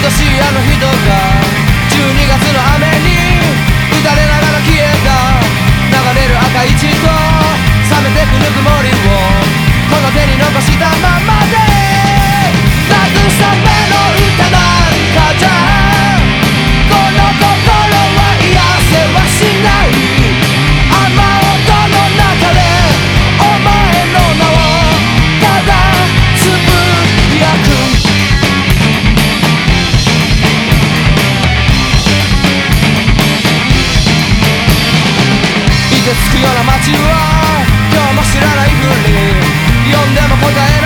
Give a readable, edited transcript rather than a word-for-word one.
しいあの人が12月の雨に打たれながら消えた。流れる赤い血と冷めてくぬくもりをこの手に残したままで、慰めの歌なんかじゃこの心は癒せはしない。雨音の中でお前の名をただつぶやく。凍てつくような街は今日も知らないふり、呼んでも答え